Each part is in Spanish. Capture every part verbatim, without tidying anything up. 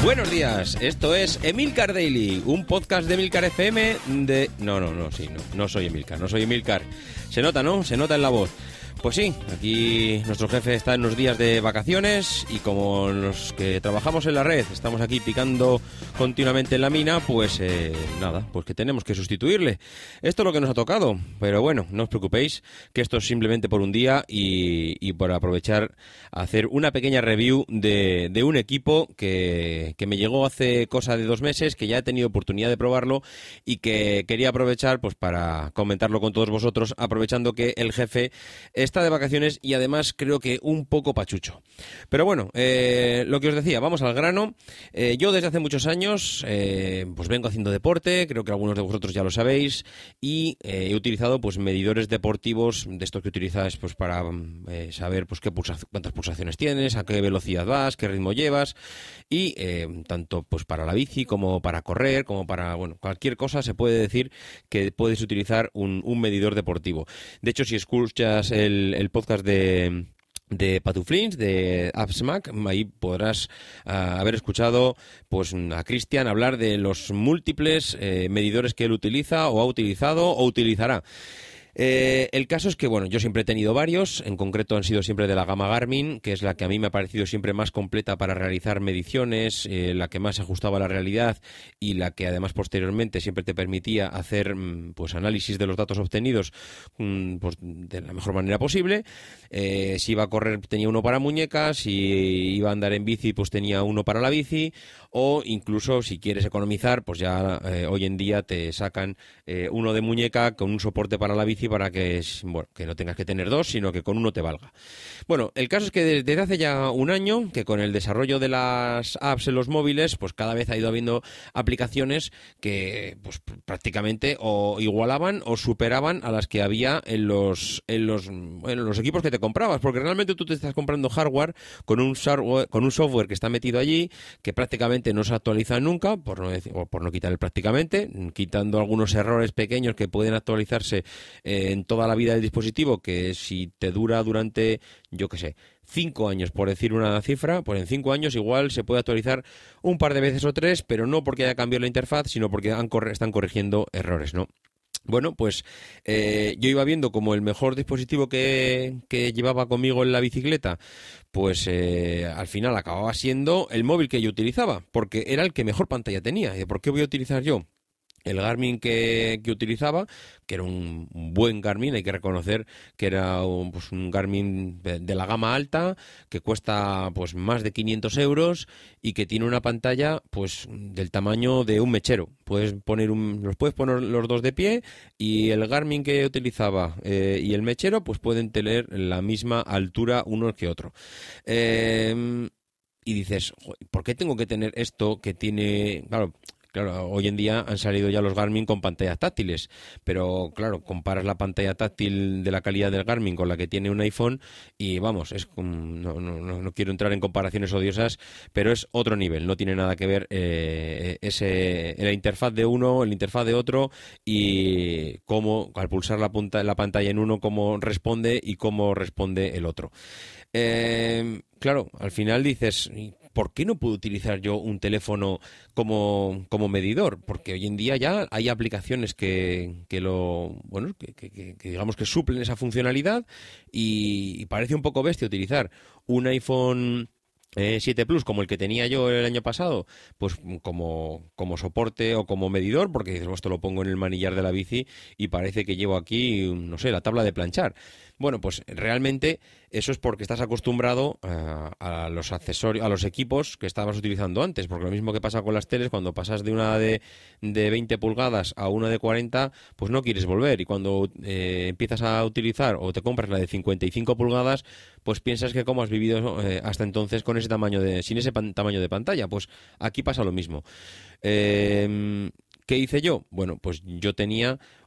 Buenos días, esto es Emilcar Daily, un podcast de Emilcar F M de... No, no, no, sí, no, no soy Emilcar, no soy Emilcar. Se nota, ¿no? Se nota en la voz. Pues sí, aquí nuestro jefe está en unos días de vacaciones y como los que trabajamos en la red estamos aquí picando continuamente en la mina, pues eh, nada, pues que tenemos que sustituirle. Esto es lo que nos ha tocado, pero bueno, no os preocupéis, que esto es simplemente por un día y, y por aprovechar a hacer una pequeña review de, de un equipo que, que me llegó hace cosa de dos meses, que ya he tenido oportunidad de probarlo y que quería aprovechar pues para comentarlo con todos vosotros, aprovechando que el jefe es está de vacaciones y además creo que un poco pachucho. Pero bueno, eh, lo que os decía, vamos al grano. Eh, yo desde hace muchos años eh, pues vengo haciendo deporte, creo que algunos de vosotros ya lo sabéis, y eh, he utilizado pues medidores deportivos de estos que utilizas pues para eh, saber pues qué pulsa cuántas pulsaciones tienes, a qué velocidad vas, qué ritmo llevas, y eh, tanto pues para la bici como para correr, como para bueno cualquier cosa se puede decir que puedes utilizar un, un medidor deportivo. De hecho, si escuchas el El, el podcast de, de Patuflins, de AppSmack, ahí podrás uh, haber escuchado pues a Cristian hablar de los múltiples eh, medidores que él utiliza o ha utilizado o utilizará. Eh, el caso es que, bueno, yo siempre he tenido varios, en concreto han sido siempre de la gama Garmin, que es la que a mí me ha parecido siempre más completa para realizar mediciones, eh, la que más se ajustaba a la realidad y la que además posteriormente siempre te permitía hacer pues análisis de los datos obtenidos pues, de la mejor manera posible. Eh, si iba a correr tenía uno para muñecas, si iba a andar en bici pues tenía uno para la bici, o incluso si quieres economizar pues ya eh, hoy en día te sacan eh, uno de muñeca con un soporte para la bici para que, bueno, que no tengas que tener dos, sino que con uno te valga. Bueno, el caso es que desde hace ya un año, que con el desarrollo de las apps en los móviles, pues cada vez ha ido habiendo aplicaciones que pues prácticamente o igualaban o superaban a las que había en los en los, en los equipos que te comprabas, porque realmente tú te estás comprando hardware con un, con un software que está metido allí, que prácticamente no se actualiza nunca, por no decir, o por no quitar el prácticamente, quitando algunos errores pequeños que pueden actualizarse en toda la vida del dispositivo, que si te dura durante, yo qué sé, cinco años, por decir una cifra, pues en cinco años igual se puede actualizar un par de veces o tres, pero no porque haya cambiado la interfaz, sino porque han corre- están corrigiendo errores, ¿no? Bueno, pues eh, yo iba viendo como el mejor dispositivo que, que llevaba conmigo en la bicicleta, pues eh, al final acababa siendo el móvil que yo utilizaba, porque era el que mejor pantalla tenía. ¿Y por qué voy a utilizar yo el Garmin que, que utilizaba, que era un, un buen Garmin? Hay que reconocer que era un, pues un Garmin de, de la gama alta, que cuesta pues más de quinientos euros y que tiene una pantalla pues del tamaño de un mechero. Puedes poner un, los puedes poner los dos de pie, y el Garmin que utilizaba eh, y el mechero pues pueden tener la misma altura uno que otro. Eh, y dices, ¿por qué tengo que tener esto que tiene...? Claro, Claro, hoy en día han salido ya los Garmin con pantallas táctiles, pero claro, comparas la pantalla táctil de la calidad del Garmin con la que tiene un iPhone y vamos, es no, no, no quiero entrar en comparaciones odiosas, pero es otro nivel, no tiene nada que ver eh, ese la interfaz de uno, la interfaz de otro, y cómo al pulsar la, punta, la pantalla en uno, cómo responde y cómo responde el otro. Eh, claro, al final dices, ¿por qué no puedo utilizar yo un teléfono como, como medidor? Porque hoy en día ya hay aplicaciones que, que lo bueno que, que, que digamos que suplen esa funcionalidad, y, y parece un poco bestia utilizar un iPhone Eh, siete Plus como el que tenía yo el año pasado, pues como, como soporte o como medidor, porque dices, esto lo pongo en el manillar de la bici y parece que llevo aquí, no sé, la tabla de planchar. Bueno, pues realmente eso es porque estás acostumbrado a, a los accesorios, a los equipos que estabas utilizando antes, porque lo mismo que pasa con las teles, cuando pasas de una de, de veinte pulgadas a una de cuarenta, pues no quieres volver, y cuando eh, empiezas a utilizar o te compras la de cincuenta y cinco pulgadas, pues piensas que cómo has vivido eh, hasta entonces con ese tamaño de, sin ese pan, tamaño de pantalla. Pues aquí pasa lo mismo. Eh, ¿Qué hice yo? Bueno, pues yo tenía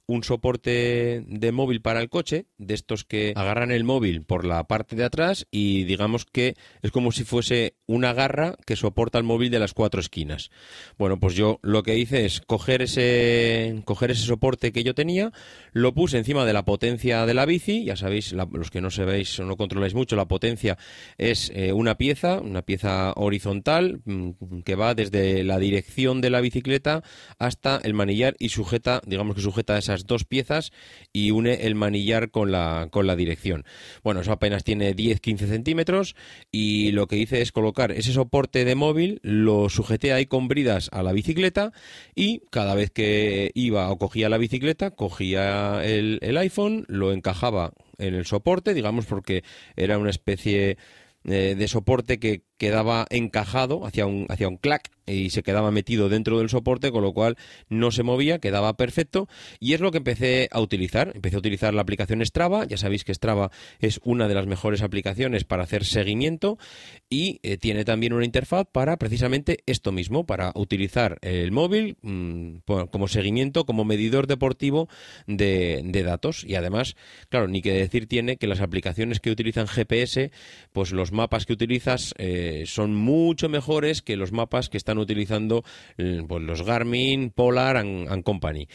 un soporte de móvil para el coche, de estos que agarran el móvil por la parte de atrás y digamos que es como si fuese una garra que soporta el móvil de las cuatro esquinas. Bueno, pues yo lo que hice es coger ese, coger ese soporte que yo tenía, lo puse encima de la potencia de la bici. Ya sabéis, la, los que no sabéis o no controláis mucho, la potencia es eh, una pieza, una pieza horizontal mmm, que va desde la dirección de la bicicleta hasta el manillar y sujeta, digamos que sujeta esas dos piezas y une el manillar con la, con la dirección. Bueno, eso apenas tiene diez a quince centímetros y lo que hice es colocar ese soporte de móvil, lo sujeté ahí con bridas a la bicicleta y cada vez que iba o cogía la bicicleta, cogía el, el iPhone, lo encajaba en el soporte, digamos porque era una especie eh, de soporte que quedaba encajado hacia un, hacia un clac y se quedaba metido dentro del soporte, con lo cual no se movía, quedaba perfecto y es lo que empecé a utilizar. Empecé a utilizar la aplicación Strava. Ya sabéis que Strava es una de las mejores aplicaciones para hacer seguimiento y eh, tiene también una interfaz para precisamente esto mismo, para utilizar el móvil mmm, como seguimiento, como medidor deportivo de, de datos. Y además, claro, ni que decir tiene que las aplicaciones que utilizan G P S, pues los mapas que utilizas eh, son mucho mejores que los mapas que están utilizando pues, los Garmin, Polar and, and Company.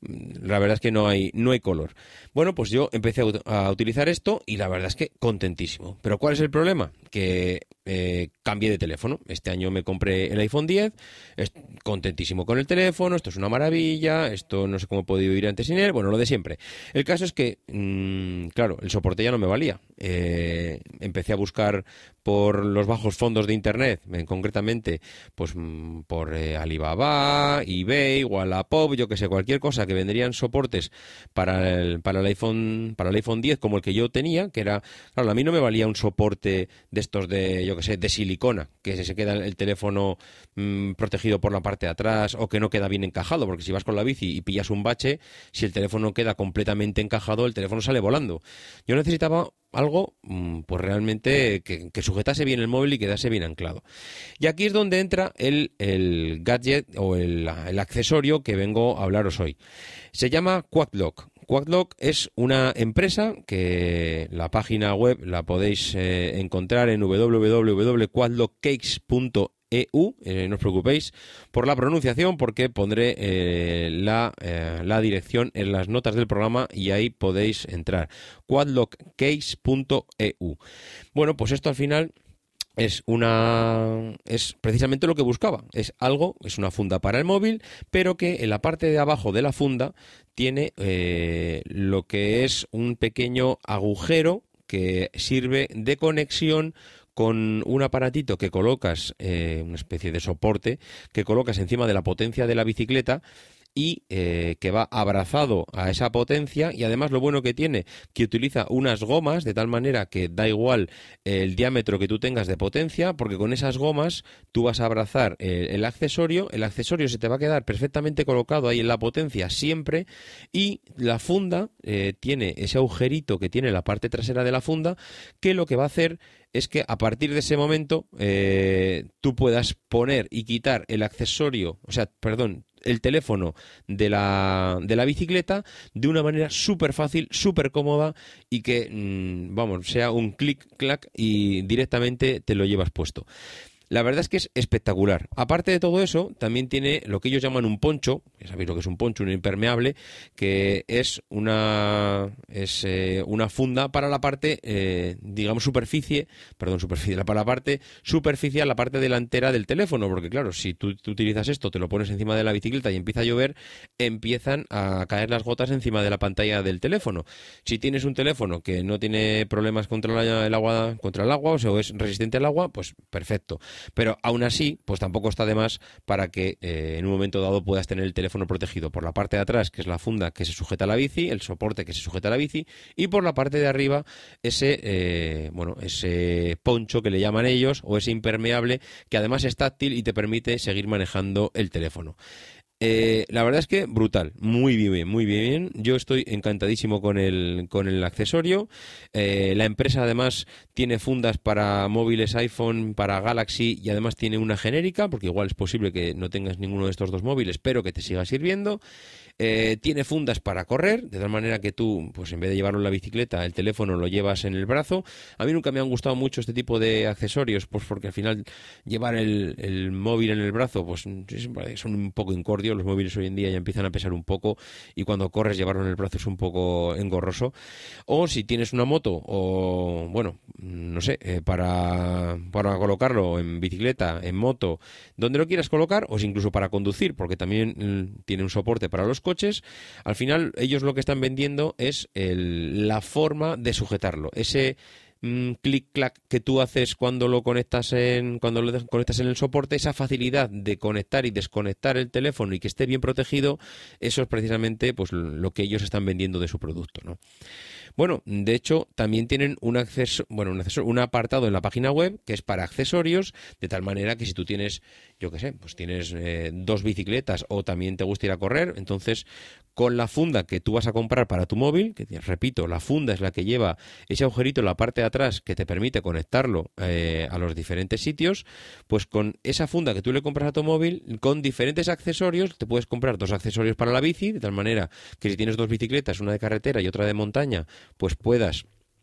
La verdad es que no hay, no hay color. Bueno, pues yo empecé a, a utilizar esto y la verdad es que contentísimo. Pero ¿cuál es el problema? Que eh, cambié de teléfono. Este año me compré el iPhone diez, contentísimo con el teléfono, esto es una maravilla, esto no sé cómo he podido vivir antes sin él, bueno, lo de siempre. El caso es que, mmm, claro, el soporte ya no me valía. Eh, empecé a buscar por los bajos fondos de internet, eh, concretamente pues mmm, por eh, Alibaba, eBay, Wallapop, yo que sé, cualquier cosa que vendrían soportes para el, para el iPhone, para el iPhone diez como el que yo tenía, que era, claro, a mí no me valía un soporte de estos de, yo que sé, de silicona, que se queda el teléfono mmm, protegido por la parte de atrás o que no queda bien encajado, porque si vas con la bici y pillas un bache, si el teléfono queda completamente encajado, el teléfono sale volando. Yo necesitaba algo pues realmente que, que sujetase bien el móvil y quedase bien anclado. Y aquí es donde entra el, el gadget o el, el accesorio que vengo a hablaros hoy. Se llama Quadlock. Quadlock es una empresa que la página web la podéis eh, encontrar en w w w punto quadlock cakes punto e u. Eh, no os preocupéis por la pronunciación porque pondré eh, la, eh, la dirección en las notas del programa y ahí podéis entrar. quadlock cakes punto e u. Bueno, pues esto al final es una es precisamente lo que buscaba. Es algo, es una funda para el móvil, pero que en la parte de abajo de la funda tiene eh, lo que es un pequeño agujero que sirve de conexión con un aparatito que colocas, eh, una especie de soporte, que colocas encima de la potencia de la bicicleta y eh, que va abrazado a esa potencia y además lo bueno que tiene, que utiliza unas gomas de tal manera que da igual el diámetro que tú tengas de potencia, porque con esas gomas tú vas a abrazar el, el accesorio, el accesorio se te va a quedar perfectamente colocado ahí en la potencia siempre y la funda eh, tiene ese agujerito que tiene la parte trasera de la funda que lo que va a hacer es que a partir de ese momento eh, tú puedas poner y quitar el accesorio, o sea, perdón, el teléfono de la, de la bicicleta de una manera súper fácil, súper cómoda y que, mmm, vamos, sea un clic, clac y directamente te lo llevas puesto. La verdad es que es espectacular. Aparte de todo eso, también tiene lo que ellos llaman un poncho, que sabéis lo que es un poncho, un impermeable, que es una es eh, una funda para la parte, eh, digamos, superficie, perdón, superficie, para la parte superficial, la parte delantera del teléfono, porque claro, si tú, tú utilizas esto, te lo pones encima de la bicicleta y empieza a llover, empiezan a caer las gotas encima de la pantalla del teléfono. Si tienes un teléfono que no tiene problemas contra la, el agua, contra el agua, o sea, o es resistente al agua, pues perfecto. Pero aún así, pues tampoco está de más para que eh, en un momento dado puedas tener el teléfono protegido por la parte de atrás, que es la funda que se sujeta a la bici, el soporte que se sujeta a la bici, y por la parte de arriba ese, eh, bueno, ese poncho que le llaman ellos, o ese impermeable, que además es táctil y te permite seguir manejando el teléfono. Eh, la verdad es que brutal, muy bien, muy bien. Yo estoy encantadísimo con el, con el accesorio. Eh, la empresa además tiene fundas para móviles iPhone, para Galaxy y además tiene una genérica, porque igual es posible que no tengas ninguno de estos dos móviles, pero que te siga sirviendo. Eh, tiene fundas para correr, de tal manera que tú, pues en vez de llevarlo en la bicicleta, el teléfono lo llevas en el brazo. A mí nunca me han gustado mucho este tipo de accesorios, pues porque al final llevar el, el móvil en el brazo, pues son un poco incordios. Los móviles hoy en día ya empiezan a pesar un poco y cuando corres llevarlo en el brazo es un poco engorroso. O si tienes una moto o, bueno, no sé, eh, para, para colocarlo en bicicleta, en moto, donde lo quieras colocar, o incluso para conducir, porque también mm, tiene un soporte para los coches. Al final ellos lo que están vendiendo es el, la forma de sujetarlo, ese mm, clic-clac que tú haces cuando lo conectas en cuando lo conectas en el soporte, esa facilidad de conectar y desconectar el teléfono y que esté bien protegido. Eso es precisamente pues lo que ellos están vendiendo de su producto, ¿no? Bueno, de hecho, también tienen un acceso, bueno, un acceso, un apartado en la página web que es para accesorios, de tal manera que si tú tienes, yo qué sé, pues tienes eh, dos bicicletas o también te gusta ir a correr, entonces con la funda que tú vas a comprar para tu móvil, que repito, la funda es la que lleva ese agujerito en la parte de atrás que te permite conectarlo eh, a los diferentes sitios, pues con esa funda que tú le compras a tu móvil, con diferentes accesorios, te puedes comprar dos accesorios para la bici, de tal manera que si tienes dos bicicletas, una de carretera y otra de montaña, pues puedas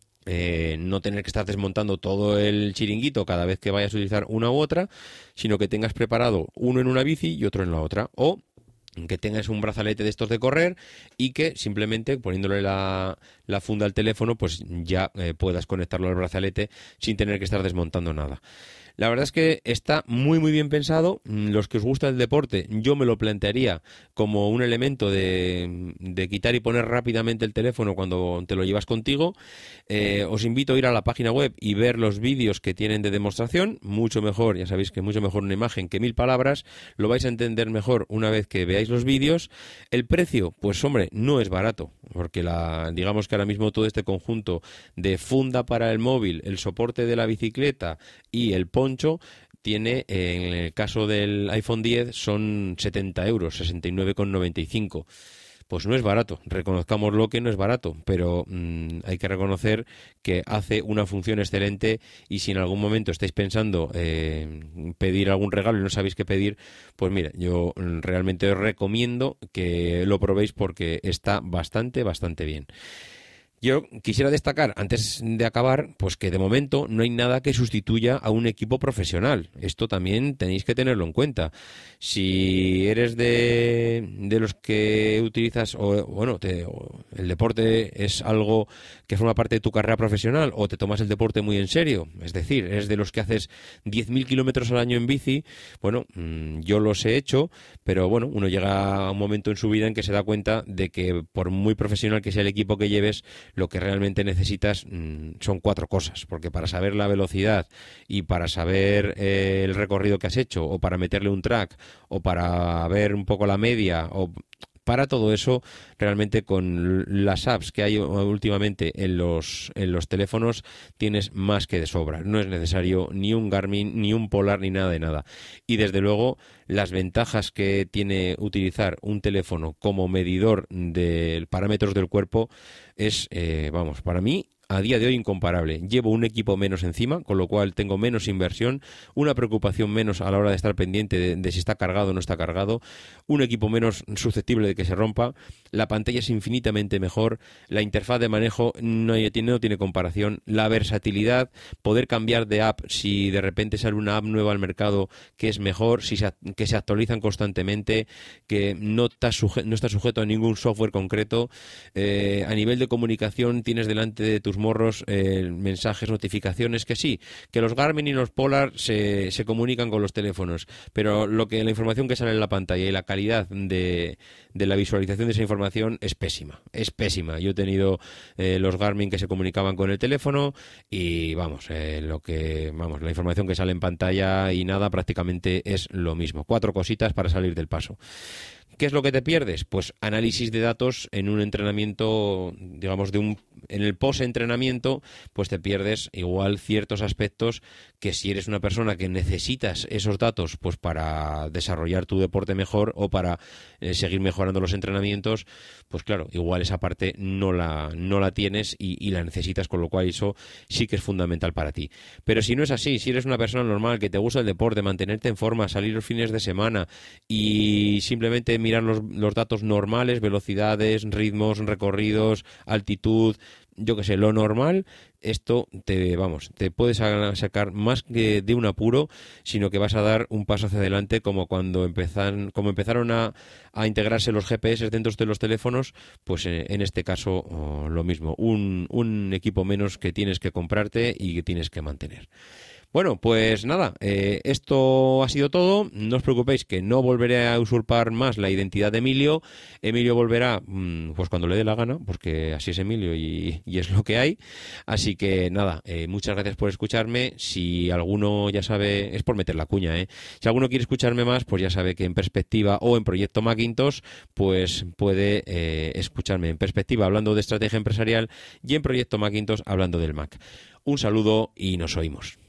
eh, no tener que estar desmontando todo el chiringuito cada vez que vayas a utilizar una u otra, sino que tengas preparado uno en una bici y otro en la otra. O que tengas un brazalete de estos de correr y que simplemente poniéndole la, la funda al teléfono, pues ya eh, puedas conectarlo al brazalete sin tener que estar desmontando nada. La verdad es que está muy muy bien pensado. Los que os gusta el deporte, yo me lo plantearía como un elemento de, de quitar y poner rápidamente el teléfono cuando te lo llevas contigo. Eh, os invito a ir a la página web y ver los vídeos que tienen de demostración. Mucho mejor, ya sabéis que mucho mejor una imagen que mil palabras. Lo vais a entender mejor una vez que veáis los vídeos. El precio, pues hombre, no es barato, porque la, digamos que ahora mismo todo este conjunto de funda para el móvil, el soporte de la bicicleta y el poncho tiene, en el caso del iPhone diez, son setenta euros, sesenta y nueve con noventa y cinco. Pues no es barato, reconozcámoslo que no es barato, pero mmm, hay que reconocer que hace una función excelente. Y si en algún momento estáis pensando eh, pedir algún regalo y no sabéis qué pedir, pues mira, yo realmente os recomiendo que lo probéis porque está bastante, bastante bien. Yo quisiera destacar, antes de acabar, pues que de momento no hay nada que sustituya a un equipo profesional. Esto también tenéis que tenerlo en cuenta. Si eres de, de los que utilizas, o bueno, te, o el deporte es algo que forma parte de tu carrera profesional, o te tomas el deporte muy en serio, es decir, eres de los que haces diez mil kilómetros al año en bici, bueno, yo los he hecho, pero bueno, uno llega a un momento en su vida en que se da cuenta de que por muy profesional que sea el equipo que lleves, lo que realmente necesitas mmm, son cuatro cosas, porque para saber la velocidad y para saber eh, el recorrido que has hecho, o para meterle un track, o para ver un poco la media, o para todo eso, realmente con las apps que hay últimamente en los, en los teléfonos tienes más que de sobra. No es necesario ni un Garmin, ni un Polar, ni nada de nada. Y desde luego las ventajas que tiene utilizar un teléfono como medidor de parámetros del cuerpo es, eh, vamos, para mí, a día de hoy incomparable. Llevo un equipo menos encima, con lo cual tengo menos inversión, una preocupación menos a la hora de estar pendiente de, de si está cargado o no está cargado, un equipo menos susceptible de que se rompa, la pantalla es infinitamente mejor, la interfaz de manejo no, hay, no tiene comparación, la versatilidad, poder cambiar de app si de repente sale una app nueva al mercado que es mejor, si se, que se actualizan constantemente, que no está, suje, no está sujeto a ningún software concreto. Eh, a nivel de comunicación tienes delante de tus morros eh, mensajes, notificaciones, que sí, que los Garmin y los Polar se, se comunican con los teléfonos, pero lo que la información que sale en la pantalla y la calidad de, de la visualización de esa información es pésima, es pésima. Yo he tenido eh, los Garmin que se comunicaban con el teléfono y vamos, eh, lo que vamos, la información que sale en pantalla y nada prácticamente es lo mismo. Cuatro cositas para salir del paso. ¿Qué es lo que te pierdes? Pues análisis de datos en un entrenamiento, digamos, de un en el post-entrenamiento, pues te pierdes igual ciertos aspectos que si eres una persona que necesitas esos datos pues para desarrollar tu deporte mejor o para eh, seguir mejorando los entrenamientos, pues claro, igual esa parte no la, no la tienes y, y la necesitas, con lo cual eso sí que es fundamental para ti. Pero si no es así, si eres una persona normal que te gusta el deporte, mantenerte en forma, salir los fines de semana y simplemente mirar los, los datos normales, velocidades, ritmos, recorridos, altitud, yo que sé, lo normal, esto te, vamos, te puedes sacar más que de un apuro, sino que vas a dar un paso hacia adelante, como cuando empezan, como empezaron a, a integrarse los G P S dentro de los teléfonos, pues en, en este caso oh, lo mismo, un, un equipo menos que tienes que comprarte y que tienes que mantener. Bueno, pues nada, eh, esto ha sido todo. No os preocupéis que no volveré a usurpar más la identidad de Emilio. Emilio volverá mmm, pues cuando le dé la gana, porque así es Emilio y, y es lo que hay. Así que nada, eh, muchas gracias por escucharme. Si alguno ya sabe, es por meter la cuña, ¿eh? Si alguno quiere escucharme más, pues ya sabe que en Perspectiva o en Proyecto Macintosh, pues puede eh, escucharme en Perspectiva hablando de estrategia empresarial y en Proyecto Macintosh hablando del Mac. Un saludo y nos oímos.